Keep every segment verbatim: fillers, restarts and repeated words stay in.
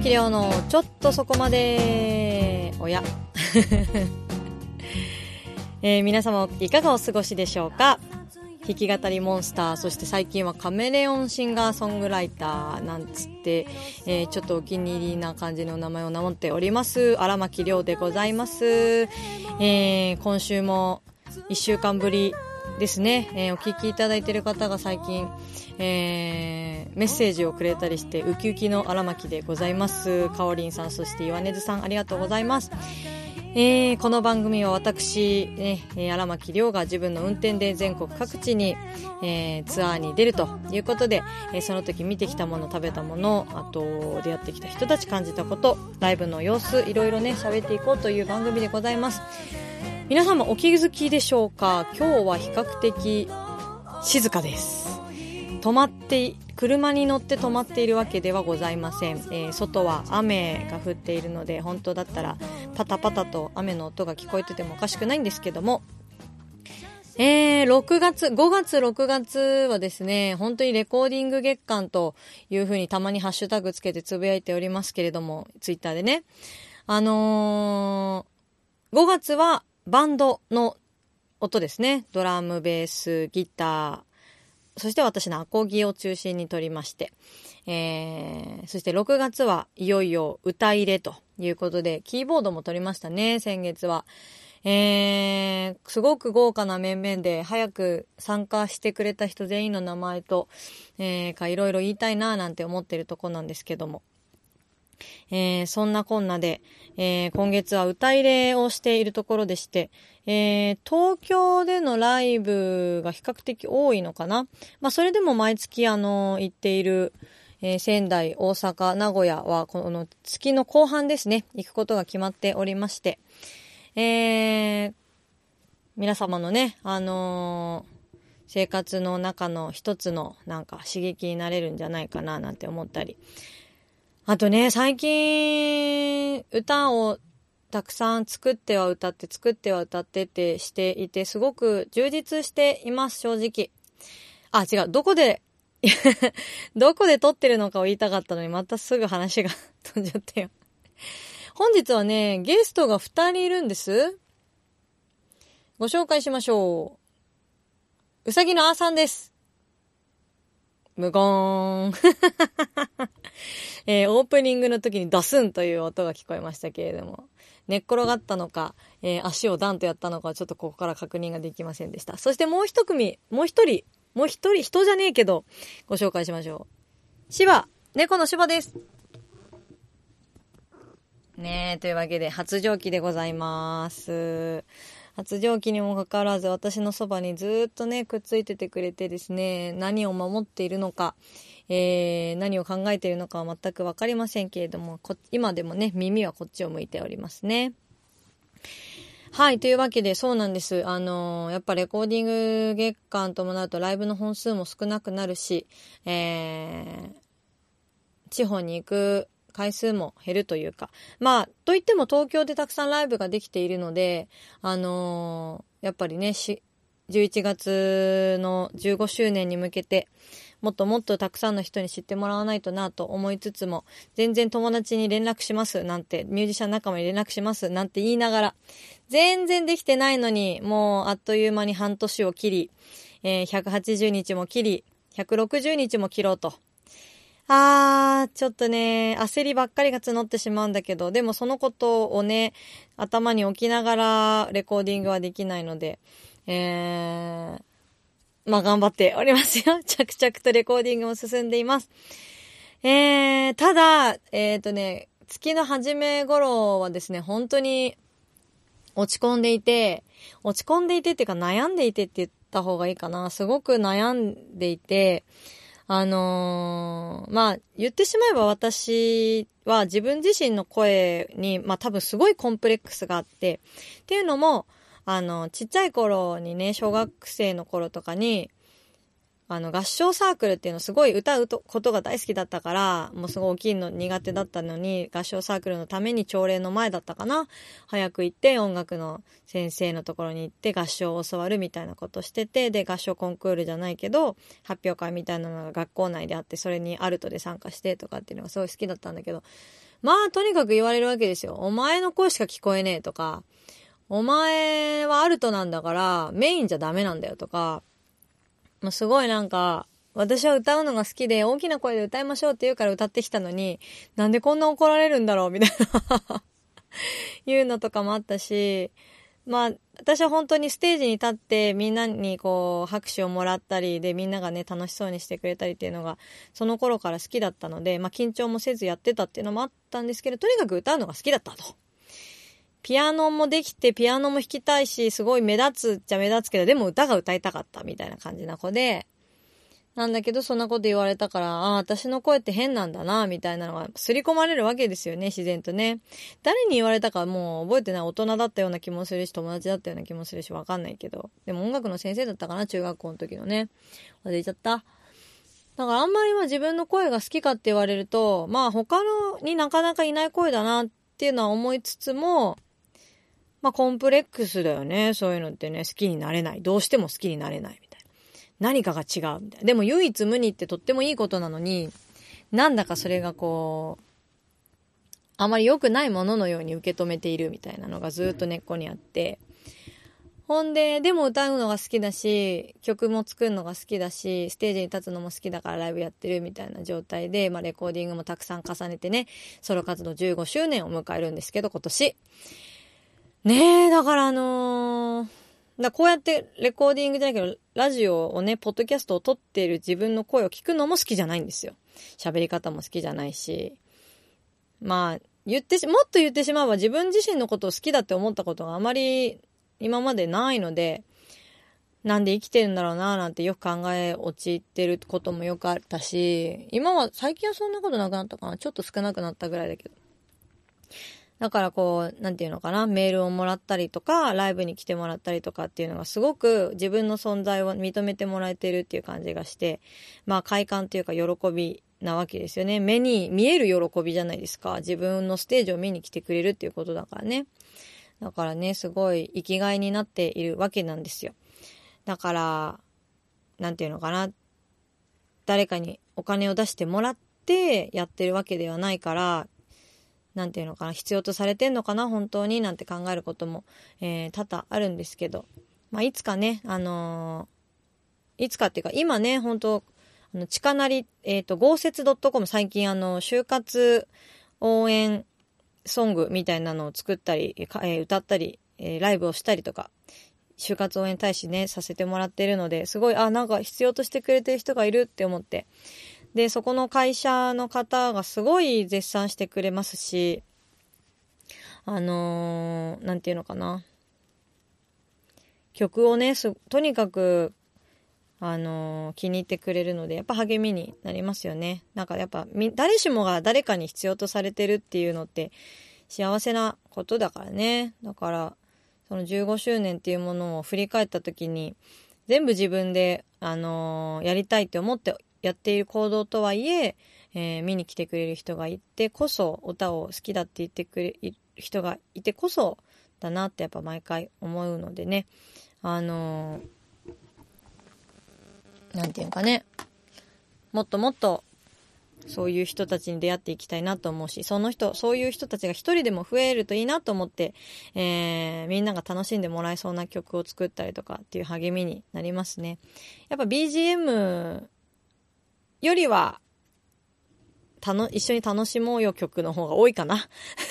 木亮のちょっとそこまでおや、えー、皆様いかがお過ごしでしょうか。弾き語りモンスター、そして最近はカメレオンシンガーソングライターなんつって、えー、ちょっとお気に入りな感じの名前を名乗っております荒牧亮でございます。えー、今週もいっしゅうかんぶりですね、えー、お聞きいただいている方が最近、えー、メッセージをくれたりしてウキウキの荒牧でございます。かおりんさん、そして岩根津さん、ありがとうございます。えー、この番組は私、ね、荒牧亮が自分の運転で全国各地に、えー、ツアーに出るということで、えー、その時見てきたもの、食べたもの、あと出会ってきた人たち、感じたこと、ライブの様子、いろいろね喋っていこうという番組でございます。皆様お気づきでしょうか。今日は比較的静かです。止まって車に乗って止まっているわけではございません。えー、外は雨が降っているので、本当だったらパタパタと雨の音が聞こえててもおかしくないんですけども、えー、ろくがつ、ごがつ、ろくがつはですね、本当にレコーディング月間という風にたまにハッシュタグつけてつぶやいておりますけれども、ツイッターでね、あのー、ごがつはバンドの音ですね。ドラム、ベース、ギター、そして私のアコギを中心に取りまして、えー、そしてろくがつはいよいよ歌入れということで、キーボードも取りましたね、先月は。えー、すごく豪華な面々で、早く参加してくれた人全員の名前と、えー、かいろいろ言いたいななんて思ってるとこなんですけども。えー、そんなこんなで、えー、今月は歌入れをしているところでして、えー、東京でのライブが比較的多いのかな。まあ、それでも毎月あの行っている、えー、仙台、大阪、名古屋はこの月の後半ですね、行くことが決まっておりまして、えー、皆様のね、あのー、生活の中の一つのなんか刺激になれるんじゃないかななんて思ったり、あとね、最近歌をたくさん作っては歌って作っては歌ってってしていて、すごく充実しています、正直。あ、違う、どこでどこで撮ってるのかを言いたかったのに、またすぐ話が飛んじゃったよ。本日はね、ゲストがふたりいるんです。ご紹介しましょう。うさぎのあーさんです。無言えー、オープニングの時にドスンという音が聞こえましたけれども、寝っ転がったのか、えー、足をダンとやったのか、ちょっとここから確認ができませんでした。そしてもう一組、もう一人、もう一人、人じゃねえけど、ご紹介しましょう。シバ、猫のシバです。ねえ、というわけで、発情期でございます。発情期にもかかわらず、私のそばにずっとね、くっついててくれてですね、何を守っているのか、えー、何を考えているのかは全くわかりませんけれども、こ今でもね、耳はこっちを向いておりますね。はい、というわけで、そうなんです。あのー、やっぱレコーディング月間ともなるとライブの本数も少なくなるし、えー、地方に行く回数も減るというか、まあ、といっても東京でたくさんライブができているので、あのー、やっぱりね、じゅういちがつのじゅうごしゅうねんに向けて、もっともっとたくさんの人に知ってもらわないとなと思いつつも、全然友達に連絡しますなんて、ミュージシャン仲間に連絡しますなんて言いながら、全然できてないのに、もうあっという間に半年を切り、えー、ひゃくはちじゅうにちも切り、ひゃくろくじゅうにちも切ろうと。あー、ちょっとね、焦りばっかりが募ってしまうんだけど、でもそのことをね、頭に置きながらレコーディングはできないので、えー、まあ頑張っておりますよ。着々とレコーディングも進んでいます。えー、ただ、えっとね、月の初め頃はですね、本当に落ち込んでいて、落ち込んでいてっていうか悩んでいてって言った方がいいかな。すごく悩んでいて、あのー、まあ、言ってしまえば私は自分自身の声に、まあ多分すごいコンプレックスがあって、っていうのも、あの、ちっちゃい頃にね、小学生の頃とかに、あの、合唱サークルっていうのすごい歌うことが大好きだったから、もうすごい大きいの苦手だったのに、合唱サークルのために朝礼の前だったかな。早く行って音楽の先生のところに行って合唱を教わるみたいなことしてて、で、合唱コンクールじゃないけど、発表会みたいなのが学校内であって、それにアルトで参加してとかっていうのがすごい好きだったんだけど、 まあとにかく言われるわけですよ。お前の声しか聞こえねえとか、お前はアルトなんだからメインじゃダメなんだよとか、まあ、すごいなんか、私は歌うのが好きで大きな声で歌いましょうって言うから歌ってきたのに、なんでこんな怒られるんだろうみたいないうのとかもあったし、まあ私は本当にステージに立ってみんなにこう拍手をもらったりで、みんながね楽しそうにしてくれたりっていうのがその頃から好きだったので、まあ緊張もせずやってたっていうのもあったんですけど、とにかく歌うのが好きだったと。ピアノもできてピアノも弾きたいし、すごい目立つっちゃ目立つけど、でも歌が歌いたかったみたいな感じな子で、なんだけどそんなこと言われたから、ああ私の声って変なんだなみたいなのが刷り込まれるわけですよね、自然とね。誰に言われたかもう覚えてない。大人だったような気もするし、友達だったような気もするし、わかんないけど、でも音楽の先生だったかな、中学校の時のね。忘れちゃった。だからあんまりまあ自分の声が好きかって言われると、まあ他のになかなかいない声だなっていうのは思いつつも、まあコンプレックスだよね、そういうのってね。好きになれない、どうしても好きになれないみたいな、何かが違うみたいな。でも唯一無二ってとってもいいことなのに、なんだかそれがこうあまり良くないもののように受け止めているみたいなのがずっと根っこにあって、ほんででも歌うのが好きだし、曲も作るのが好きだし、ステージに立つのも好きだからライブやってるみたいな状態で、まあレコーディングもたくさん重ねてね、ソロ活動じゅうごしゅうねんを迎えるんですけど、今年ねえ、だからあのー、だこうやってレコーディングじゃないけどラジオをね、ポッドキャストを撮っている自分の声を聞くのも好きじゃないんですよ。喋り方も好きじゃないし、まあ言ってしもっと言ってしまえば自分自身のことを好きだって思ったことがあまり今までないので、なんで生きてるんだろうななんてよく考え陥ってることもよくあったし、今は最近はそんなことなくなったかな、ちょっと少なくなったぐらいだけど、だからこうなんていうのかな、メールをもらったりとかライブに来てもらったりとかっていうのがすごく自分の存在を認めてもらえてるっていう感じがして、まあ快感というか喜びなわけですよね。目に見える喜びじゃないですか。自分のステージを見に来てくれるっていうことだからね。だからね、すごい生きがいになっているわけなんですよ。だからなんていうのかな、誰かにお金を出してもらってやってるわけではないから、なんていうのかな、必要とされてんのかな本当になんて考えることも、えー、多々あるんですけど、まあいつかね、あのー、いつかっていうか今ね、本当あの近なり、えっと豪雪 .com 最近あの就活応援ソングみたいなのを作ったり、えー、歌ったり、えー、ライブをしたりとか、就活応援大使ねさせてもらってるので、すごいあなんか必要としてくれてる人がいるって思って、でそこの会社の方がすごい絶賛してくれますし、あのー、なんていうのかな、曲をねすとにかくあのー、気に入ってくれるので、やっぱ励みになりますよね。なんかやっぱ誰しもが誰かに必要とされてるっていうのって幸せなことだからね。だからそのじゅうごしゅうねんっていうものを振り返った時に、全部自分で、あのー、やりたいって思ってやっている行動とはいええー、見に来てくれる人がいてこそ、歌を好きだって言ってくれる人がいてこそだなってやっぱ毎回思うのでね、あのーなんていうかね、もっともっとそういう人たちに出会っていきたいなと思うし、その人そういう人たちが一人でも増えるといいなと思って、えー、みんなが楽しんでもらえそうな曲を作ったりとかっていう励みになりますね。やっぱ ビージーエム よりはたの一緒に楽しもうよ曲の方が多いかな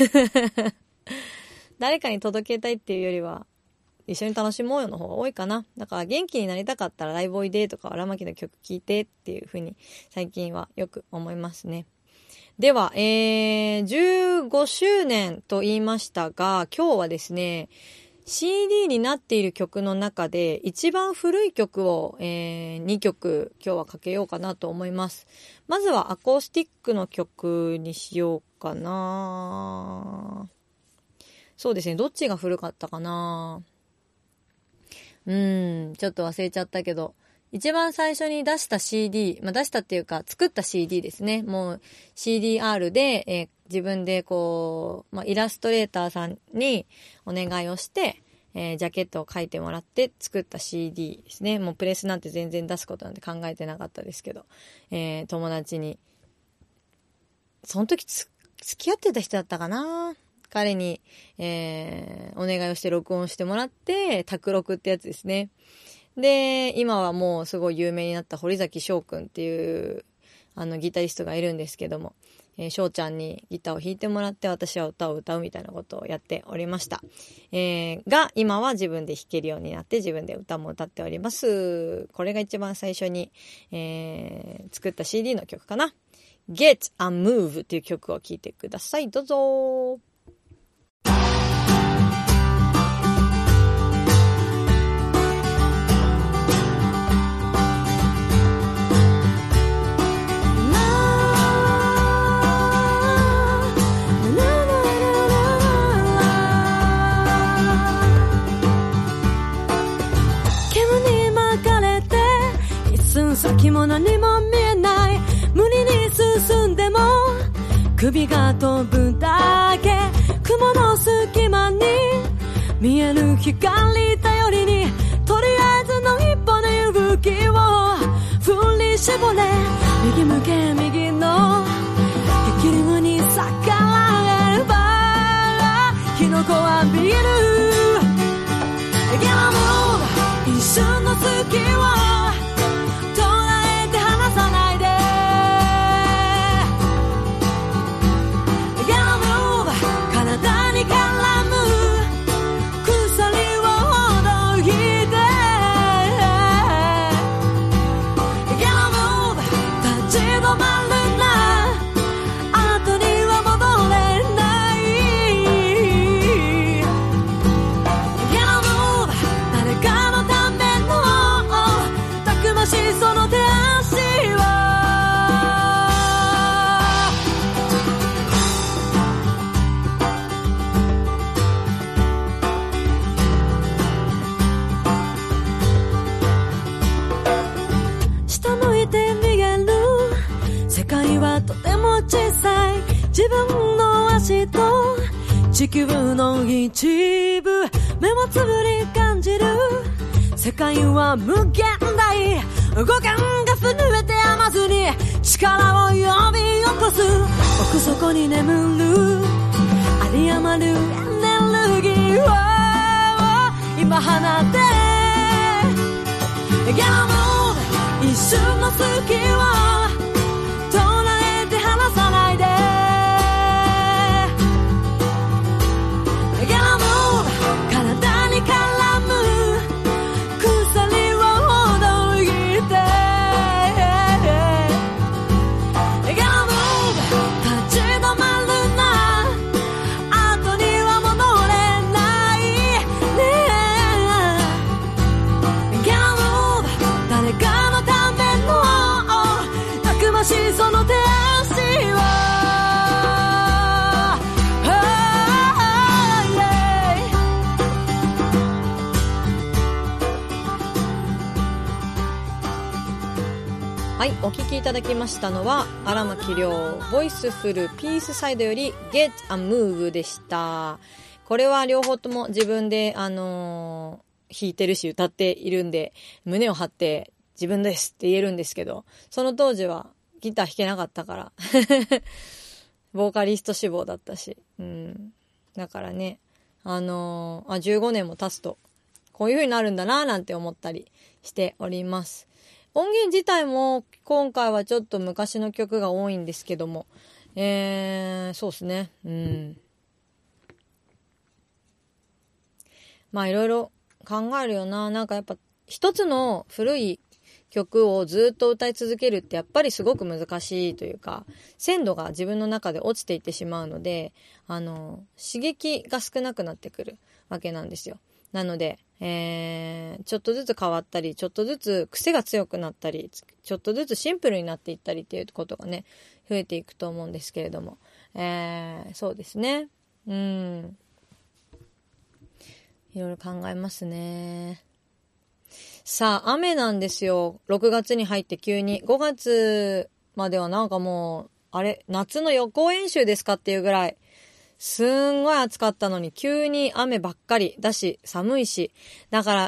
誰かに届けたいっていうよりは一緒に楽しもうよの方が多いかな。だから元気になりたかったらライブおいでとか荒牧の曲聴いてっていう風に最近はよく思いますね。では、えー、じゅうごしゅうねんと言いましたが、今日はですね シーディー になっている曲の中で一番古い曲を、えー、にきょく今日はかけようかなと思います。まずはアコースティックの曲にしようかな。そうですね、どっちが古かったかな。うーん、ちょっと忘れちゃったけど、一番最初に出した シーディー、まあ、出したっていうか作った シーディー ですね。もう シーディーアール で、えー、自分でこう、まあ、イラストレーターさんにお願いをして、えー、ジャケットを描いてもらって作った シーディー ですね。もうプレスなんて全然出すことなんて考えてなかったですけど、えー、友達にその時結付き合ってた人だったかな。彼に、えー、お願いをして録音してもらって、卓録ってやつですね。で、今はもうすごい有名になった堀崎翔くんっていう、あの、ギタリストがいるんですけども、えー、翔ちゃんにギターを弾いてもらって私は歌を歌うみたいなことをやっておりました。えー、が、今は自分で弾けるようになって自分で歌も歌っております。これが一番最初に、えー、作った シーディー の曲かな。Get a Move っていう曲を聴いてください。どうぞ。 先も何も見えない無理に進んでも首が飛ぶだけ雲の隙間に見える光頼りにとりあえずの一歩の勇気を振り絞れ右向け右の激流に逆らえば火の粉は見えるギャラも一瞬の隙を自分の足と地球の一部目をつぶり感じる世界は無限大五感が震えて甘ずに力を呼び起こす奥底に眠る有り余るエネルギーを今放ってギャラも一瞬の隙をはい、お聴きいただきましたのは荒牧亮ボイスフルピースサイドより Get a Move でした。これは両方とも自分であのー、弾いてるし歌っているんで胸を張って自分ですって言えるんですけど、その当時はギター弾けなかったからボーカリスト志望だったし、うん、だからねあのー、あじゅうごねんも経つとこういう風になるんだななんて思ったりしております。音源自体も今回はちょっと昔の曲が多いんですけども、えー、そうですね。うん。まあいろいろ考えるよな。なんかやっぱ一つの古い曲をずっと歌い続けるってやっぱりすごく難しいというか、鮮度が自分の中で落ちていってしまうので、あの、刺激が少なくなってくるわけなんですよ。なので、えー、ちょっとずつ変わったり、ちょっとずつ癖が強くなったり、ちょっとずつシンプルになっていったりっていうことがね、増えていくと思うんですけれども、えー、そうですね。うん。いろいろ考えますね。さあ、雨なんですよ。ろくがつに入って急に。ごがつまではなんかもう、あれ、夏の予行演習ですかっていうぐらい、すんごい暑かったのに急に雨ばっかりだし寒いし、だから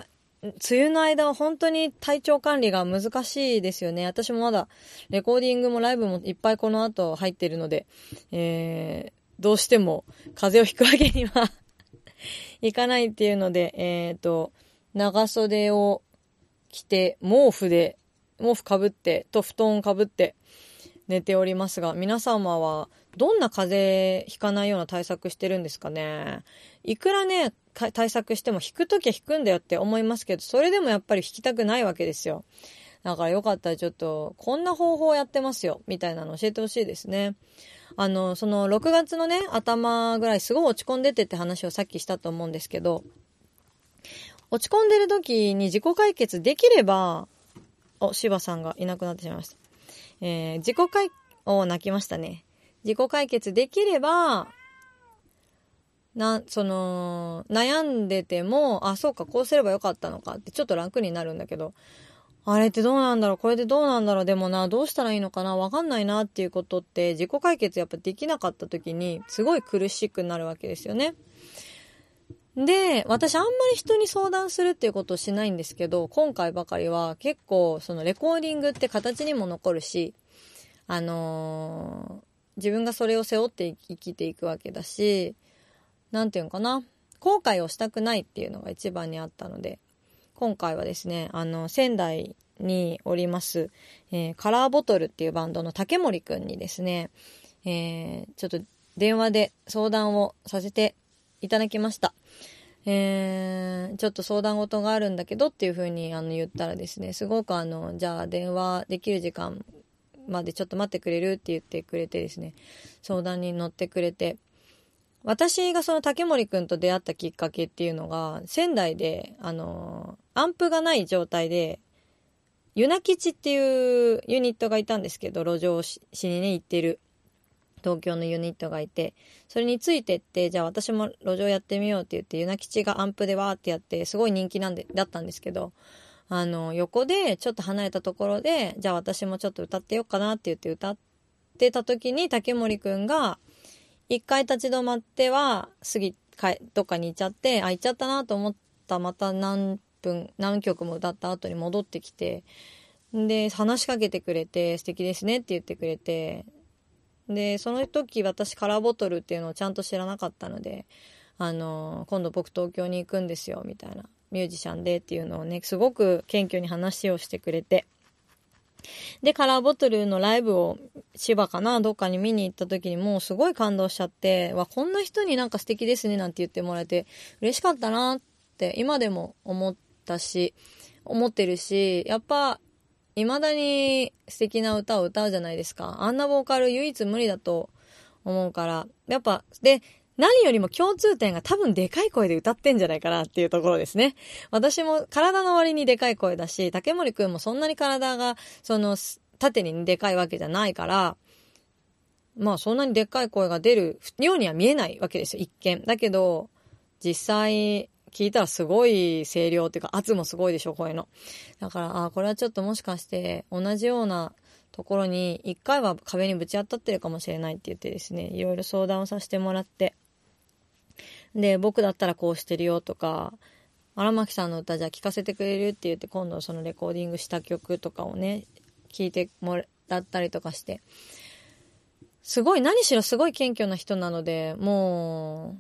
梅雨の間は本当に体調管理が難しいですよね。私もまだレコーディングもライブもいっぱいこの後入ってるので、えー、どうしても風邪をひくわけにはいかないっていうので、えーと、長袖を着て、毛布で、毛布かぶって、と布団かぶって寝ておりますが、皆様はどんな風邪ひかないような対策してるんですかね。いくらね、対策しても引くときは引くんだよって思いますけど、それでもやっぱり引きたくないわけですよ。だからよかったらちょっと、こんな方法やってますよ、みたいなの教えてほしいですね。あの、そのろくがつのね、頭ぐらいすごい落ち込んでてって話をさっきしたと思うんですけど、落ち込んでる時に自己解決できれば、お、柴さんがいなくなってしまいました。えー、自己解、お、泣きましたね。自己解決できれば、な、その、悩んでても、あ、そうか、こうすればよかったのかってちょっと楽になるんだけど、あれってどうなんだろう、これでどうなんだろう、でもな、どうしたらいいのかな、わかんないなっていうことって、自己解決やっぱできなかった時に、すごい苦しくなるわけですよね。で、私あんまり人に相談するっていうことをしないんですけど、今回ばかりは結構、そのレコーディングって形にも残るし、あのー、自分がそれを背負って生きていくわけだし、なんていうのかな、後悔をしたくないっていうのが一番にあったので、今回はですね、あの、仙台におります、えー、カラーボトルっていうバンドの竹森くんにですね、えー、ちょっと電話で相談をさせていただきました。えー、ちょっと相談事があるんだけどっていう風にあの言ったらですね、すごくあの、じゃあ電話できる時間までちょっと待ってくれるって言ってくれてですね、相談に乗ってくれて、私がその竹森くんと出会ったきっかけっていうのが、仙台で、あの、アンプがない状態で、ユナ吉っていうユニットがいたんですけど、路上しにね、行ってる東京のユニットがいて、それについてって、じゃあ私も路上やってみようって言って、ユナ吉がアンプでわーってやって、すごい人気なんで、だったんですけど、あの、横でちょっと離れたところで、じゃあ私もちょっと歌ってよっかなって言って歌ってた時に、竹森くんが、一回立ち止まっては、過ぎ、どっかに行っちゃって、あ、行っちゃったなと思った、また何分、何曲も歌った後に戻ってきて、で、話しかけてくれて、素敵ですねって言ってくれて、で、その時私カラーボトルっていうのをちゃんと知らなかったので、あの、今度僕東京に行くんですよ、みたいな、ミュージシャンでっていうのをね、すごく謙虚に話をしてくれて、で、カラーボトルのライブを千葉かなどっかに見に行った時にもうすごい感動しちゃって、わ、こんな人になんか素敵ですねなんて言ってもらえて嬉しかったなって今でも思ったし、思ってるし、やっぱ未だに素敵な歌を歌うじゃないですか。あんなボーカル唯一無理だと思うから、やっぱ、で、何よりも共通点が多分でかい声で歌ってんじゃないかなっていうところですね。私も体の割にでかい声だし、竹森くんもそんなに体が、その、縦にでかいわけじゃないから、まあそんなにでっかい声が出るようには見えないわけですよ、一見。だけど、実際聞いたらすごい声量っていうか圧もすごいでしょ、声の。だから、あ、これはちょっともしかして同じようなところに一回は壁にぶち当たってるかもしれないって言ってですね、いろいろ相談をさせてもらって、で、僕だったらこうしてるよとか、荒牧さんの歌じゃあ聴かせてくれるって言って、今度そのレコーディングした曲とかをね、聴いてもらったりとかして、すごい、何しろすごい謙虚な人なので、も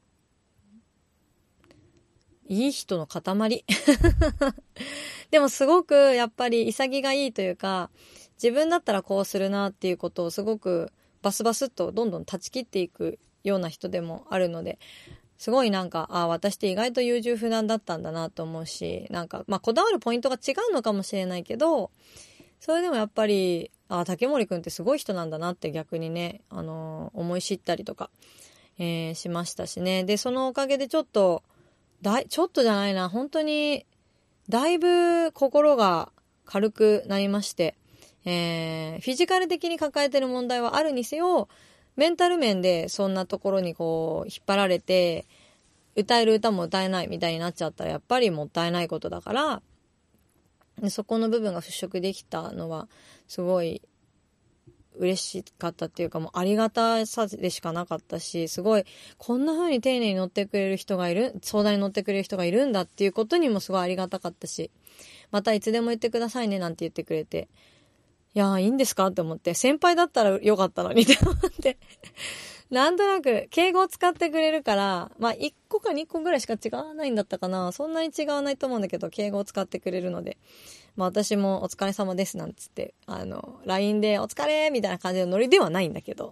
う、いい人の塊。でもすごくやっぱり潔がいいというか、自分だったらこうするなっていうことをすごくバスバスっとどんどん断ち切っていくような人でもあるので、すごいなんか、あ、私って意外と優柔不断だったんだなと思うし、なんか、まあ、こだわるポイントが違うのかもしれないけど、それでもやっぱり、あ、竹森くんってすごい人なんだなって逆にね、あのー、思い知ったりとか、えー、しましたしね。で、そのおかげでちょっと、だい、ちょっとじゃないな、本当に、だいぶ心が軽くなりまして、えー、フィジカル的に抱えてる問題はあるにせよ、メンタル面でそんなところにこう引っ張られて歌える歌も歌えないみたいになっちゃったらやっぱりもったいないことだから、そこの部分が払拭できたのはすごい嬉しかったっていうか、もうありがたさでしかなかったし、すごいこんな風に丁寧に乗ってくれる人がいる、相談に乗ってくれる人がいるんだっていうことにもすごいありがたかったし、またいつでも言ってくださいねなんて言ってくれて、いやーいいんですかって思って、先輩だったらよかったのにって思ってなんとなく敬語を使ってくれるから、まあいっこかにこぐらいしか違わないんだったかな、そんなに違わないと思うんだけど、敬語を使ってくれるので、まあ私もお疲れ様ですなんつってあの ライン でお疲れみたいな感じのノリではないんだけど、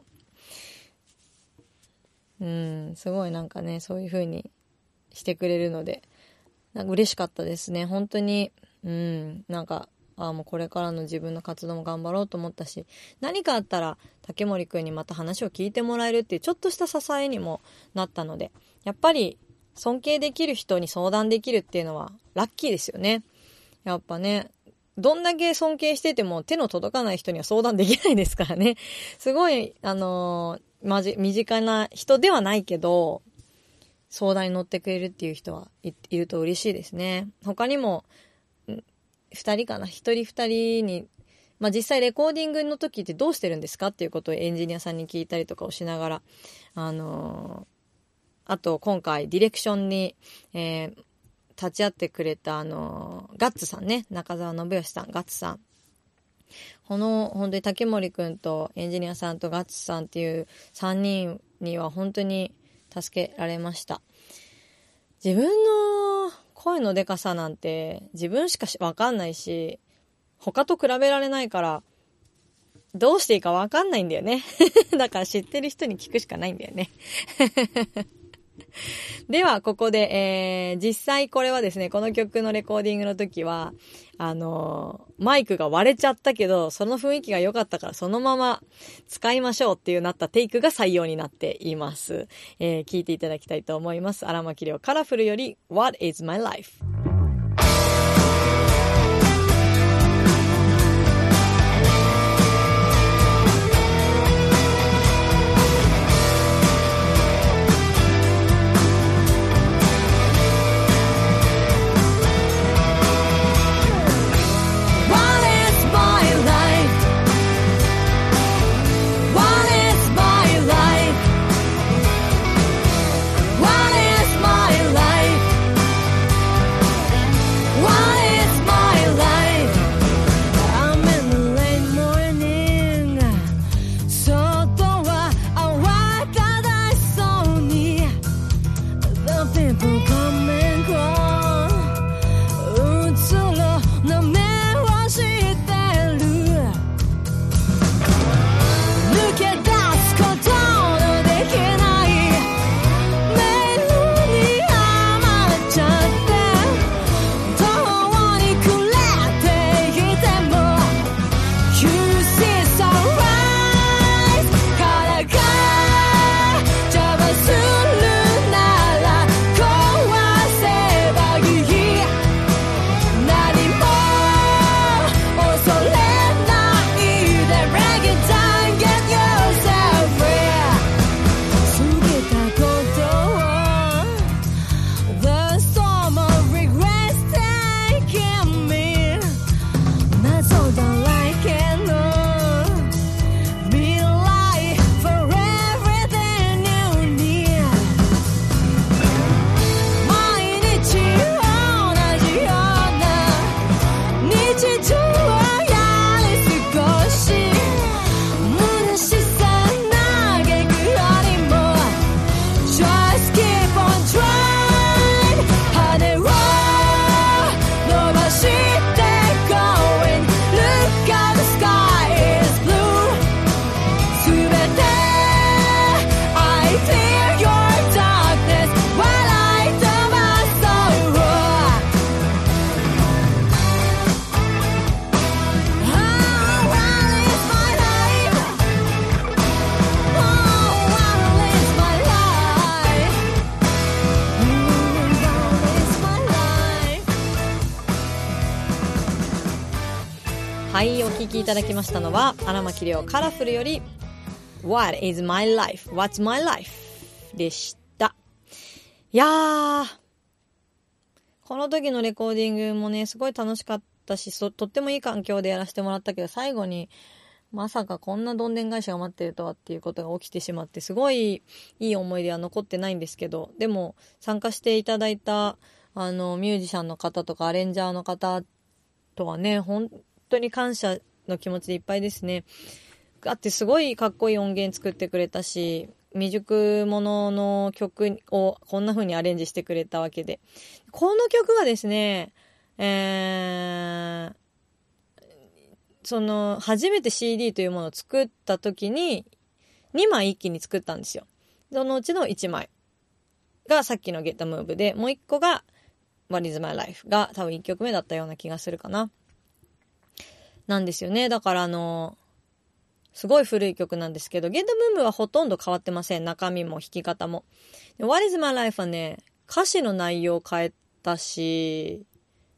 うんすごいなんかね、そういう風にしてくれるのでなんか嬉しかったですね、本当に。うんなんかあもうこれからの自分の活動も頑張ろうと思ったし、何かあったら竹森くんにまた話を聞いてもらえるっていうちょっとした支えにもなったので、やっぱり尊敬できる人に相談できるっていうのはラッキーですよね。やっぱね、どんだけ尊敬してても手の届かない人には相談できないですからね。すごいあのー、まじ身近な人ではないけど相談に乗ってくれるっていう人はい、いると嬉しいですね。他にも二人かな、一人二人に、まあ、実際レコーディングの時ってどうしてるんですかっていうことをエンジニアさんに聞いたりとかをしながら、あのー、あと今回ディレクションに、えー、立ち会ってくれたあのー、ガッツさんね、中澤信義さん、ガッツさん、この本当に竹森くんとエンジニアさんとガッツさんっていうさんにんには本当に助けられました。自分の声のでかさなんて自分しかわかんないし、他と比べられないからどうしていいかわかんないんだよねだから知ってる人に聞くしかないんだよねではここで、えー、実際これはですね、この曲のレコーディングの時はあのー、マイクが割れちゃったけどその雰囲気が良かったからそのまま使いましょうっていうなったテイクが採用になっています。えー、聞いていただきたいと思います。荒牧亮カラフルより What is my life。はい、お聞きいただきましたのは荒牧亮カラフルより What is my life? What's my life? でした。いやー、この時のレコーディングもねすごい楽しかったし、そとってもいい環境でやらせてもらったけど、最後にまさかこんなどんでん返しが待ってるとはっていうことが起きてしまって、すごいいい思い出は残ってないんですけど、でも参加していただいたあのミュージシャンの方とかアレンジャーの方とはね、本当に感謝の気持ちでいっぱいですね。だってすごいかっこいい音源作ってくれたし、未熟者の曲をこんな風にアレンジしてくれたわけで、この曲はですね、えー、その初めて シーディー というものを作った時ににまい一気に作ったんですよ。そのうちのいちまいがさっきの Get a Move で、もういっこが What is my life が多分いっきょくめだったような気がするかな。なんですよね。だからあのすごい古い曲なんですけど、Get a Move はほとんど変わってません。中身も弾き方も。What is my life はね、歌詞の内容を変えたし、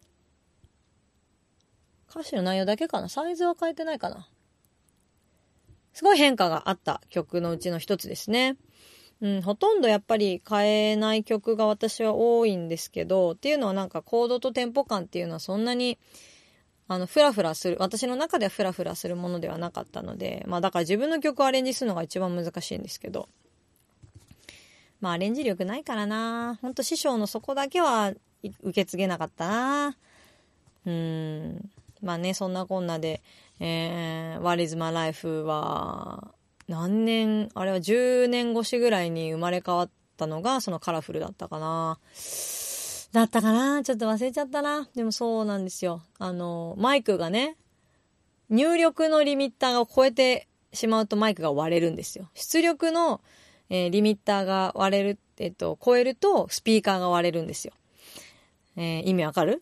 歌詞の内容だけかな、サイズは変えてないかな。すごい変化があった曲のうちの一つですね。うん、ほとんどやっぱり変えない曲が私は多いんですけど、っていうのはなんかコードとテンポ感っていうのはそんなにあのフラフラする、私の中ではフラフラするものではなかったので、まあだから自分の曲をアレンジするのが一番難しいんですけど、まあアレンジ力ないからな、ほんと師匠のそこだけは受け継げなかったな。うーん、まあね、そんなこんなで、えー、What is my life は何年、あれはじゅうねん越しぐらいに生まれ変わったのがそのカラフルだったかな。だったかな、ちょっと忘れちゃったな。でもそうなんですよ。あの、マイクがね、入力のリミッターを超えてしまうとマイクが割れるんですよ。出力の、えー、リミッターが割れる、えっと、超えるとスピーカーが割れるんですよ。えー、意味わかる？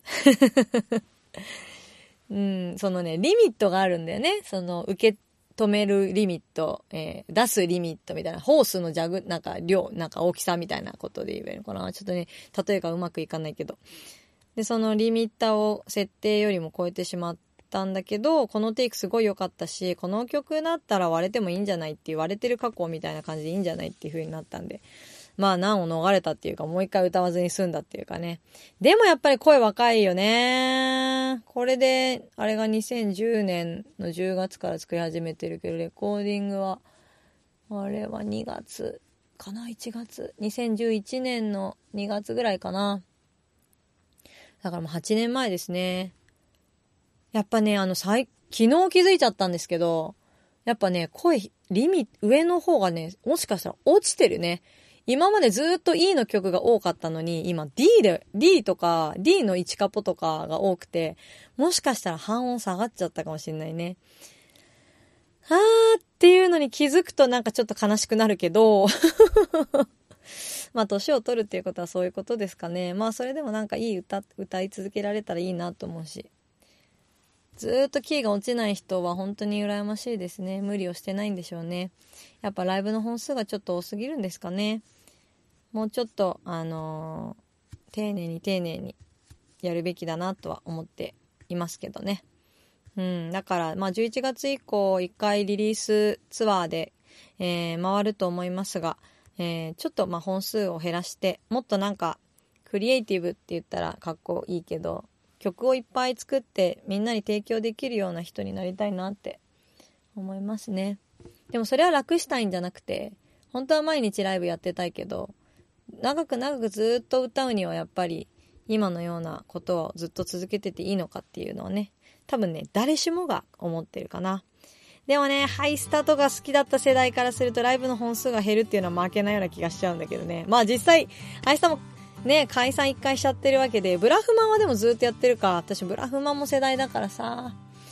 うん、そのね、リミットがあるんだよね。その、受け止めるリミット、えー、出すリミットみたいな、ホースのジャグ、なんか量、なんか大きさみたいなことで言えるのかな。ちょっとね、例えがうまくいかないけど。で、そのリミッターを設定よりも超えてしまったんだけど、このテイクすごい良かったし、この曲だったら割れてもいいんじゃないっていう、割れてる過去みたいな感じでいいんじゃないっていう風になったんで、まあ難を逃れたっていうか、もう一回歌わずに済んだっていうかね。でもやっぱり声若いよね。これで、あれがにせんじゅうねんのじゅうがつから作り始めてるけど、レコーディングは、あれはにがつかな、いちがつ。にせんじゅういちねんのにがつぐらいかな。だからもうはちねんまえですね。やっぱね、あの、昨日気づいちゃったんですけど、やっぱね、声、リミ、上の方がね、もしかしたら落ちてるね。今までずっと E の曲が多かったのに、今 D で、D とか D のいちカポとかが多くて、もしかしたら半音下がっちゃったかもしれないね。あーっていうのに気づくとなんかちょっと悲しくなるけど、まあ年を取るっていうことはそういうことですかね。まあそれでもなんかいい歌、歌い続けられたらいいなと思うし。ずーっとキーが落ちない人は本当に羨ましいですね。無理をしてないんでしょうね。やっぱライブの本数がちょっと多すぎるんですかね。もうちょっと、あのー、丁寧に丁寧にやるべきだなとは思っていますけどね。うん、だから、まあじゅういちがつ以降いっかいリリースツアーで、えー、回ると思いますが、えー、ちょっとまあ本数を減らして、もっとなんかクリエイティブって言ったらかっこいいけど、曲をいっぱい作ってみんなに提供できるような人になりたいなって思いますね。でもそれは楽したいんじゃなくて、本当は毎日ライブやってたいけど、長く長くずっと歌うにはやっぱり今のようなことをずっと続けてていいのかっていうのはね、多分ね、誰しもが思ってるかな。でもね、ハイスタとか好きだった世代からするとライブの本数が減るっていうのは負けないような気がしちゃうんだけどね。まあ実際、ハイスタもね、解散一回しちゃってるわけで、ブラフマンはでもずっとやってるから、私ブラフマンも世代だからさ、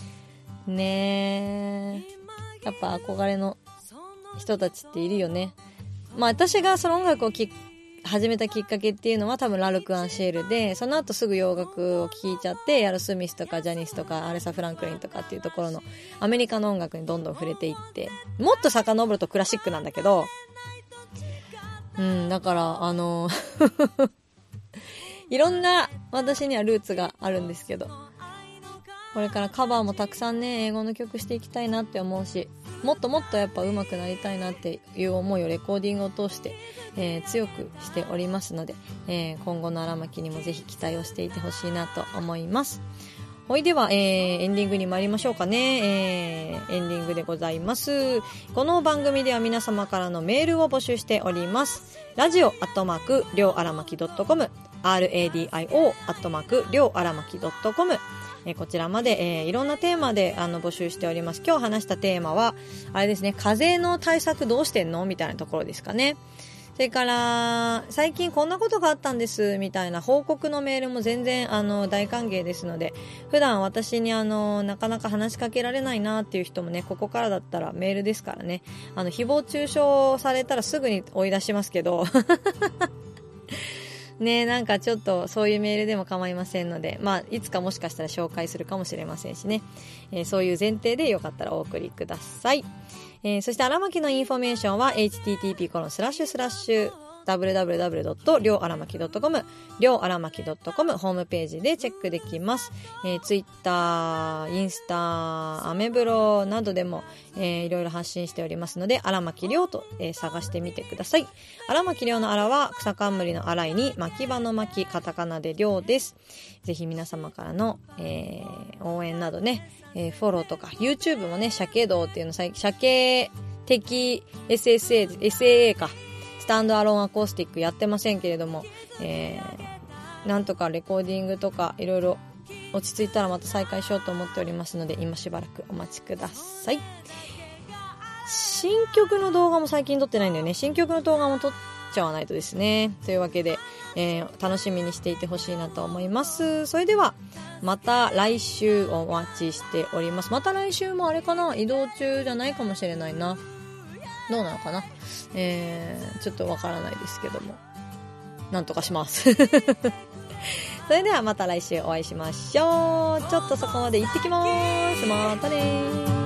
ねえ、やっぱ憧れの人たちっているよね。まあ私がその音楽をき始めたきっかけっていうのは多分ラルク・アンシェールで、その後すぐ洋楽を聴いちゃって、ヤロスミスとかジャニスとかアレサ・フランクリンとかっていうところのアメリカの音楽にどんどん触れていって、もっと遡るとクラシックなんだけど、うん、だからあのいろんな私にはルーツがあるんですけど、これからカバーもたくさんね、英語の曲していきたいなって思うし、もっともっとやっぱ上手くなりたいなっていう思いをレコーディングを通して、えー、強くしておりますので、えー、今後の荒牧にもぜひ期待をしていてほしいなと思います。 ほいでは、えー、エンディングに参りましょうかね。えー、エンディングでございます。この番組では皆様からのメールを募集しております。ラジオアットマークりょうあらまき .com、 アールエーディーアイオー アットマークりょうあらまき .com、えー、こちらまで、えー、いろんなテーマであの募集しております。今日話したテーマはあれですね、風邪の対策どうしてんのみたいなところですかね。それから最近こんなことがあったんですみたいな報告のメールも全然あの大歓迎ですので、普段私にあのなかなか話しかけられないなっていう人もね、ここからだったらメールですからね、あの誹謗中傷されたらすぐに追い出しますけどね、なんかちょっとそういうメールでも構いませんので、まあいつかもしかしたら紹介するかもしれませんしね、えー、そういう前提でよかったらお送りください。えー、そして荒牧のインフォメーションは エイチティーティーピーコロンスラッシュスラッシュダブリューダブリューダブリュードットりょうあらまきドットコム りょうあらまきドットコム ホームページでチェックできます。えー、ツイッター、インスタ、アメブロなどでも、えー、いろいろ発信しておりますので、荒牧亮と、えー、探してみてください。荒牧亮の荒は草冠の荒いに牧場の牧、カタカナで亮です。ぜひ皆様からの、えー、応援などね、えー、フォローとか YouTube もね、鮭道っていうの、鮭的 エスエスエー、エスエーエー かスタンドアローンアコースティックやってませんけれども、えー、なんとかレコーディングとかいろいろ落ち着いたらまた再開しようと思っておりますので、今しばらくお待ちください。新曲の動画も最近撮ってないんだよね。新曲の動画も撮っちゃわないとですね。というわけで、えー、楽しみにしていてほしいなと思います。それではまた来週お待ちしております。また来週もあれかな、移動中じゃないかもしれないな。どうなのかな、えー、ちょっとわからないですけども、なんとかしますそれではまた来週お会いしましょう。ちょっとそこまで行ってきます。またねー。